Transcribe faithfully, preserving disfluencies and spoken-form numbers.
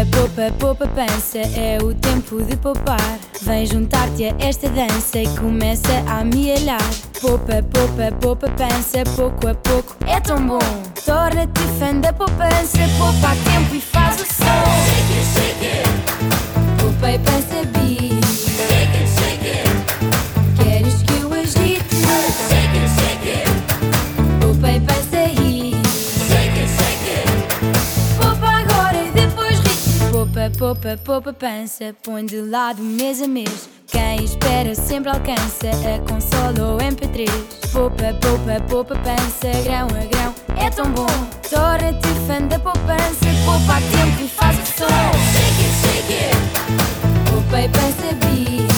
poupa, poupa pança, é o tempo de poupar. Vem juntar-te a esta dança e começa a amealhar. Poupa, poupa, poupa pança, pouco a pouco é tão bom. Torna-te fã da poupança, poupa a tempo e faz o som. Shake it, shake it. Poupa e pança bis. Shake it, shake it. Queres que eu agite? Shake it, shake it. Poupa e pança ri. Shake it, shake it. Poupa agora e depois ri. Poupa, poupa, poupa pança, põe de lado mês a mês. Quem espera sempre alcança a consola ou M P três. Poupa, poupa, poupa pança, grão a grão é tão bom. Torna-te fã da poupança, poupa a tempo e faz o som. Shake it, shake it. Poupa e pança bis.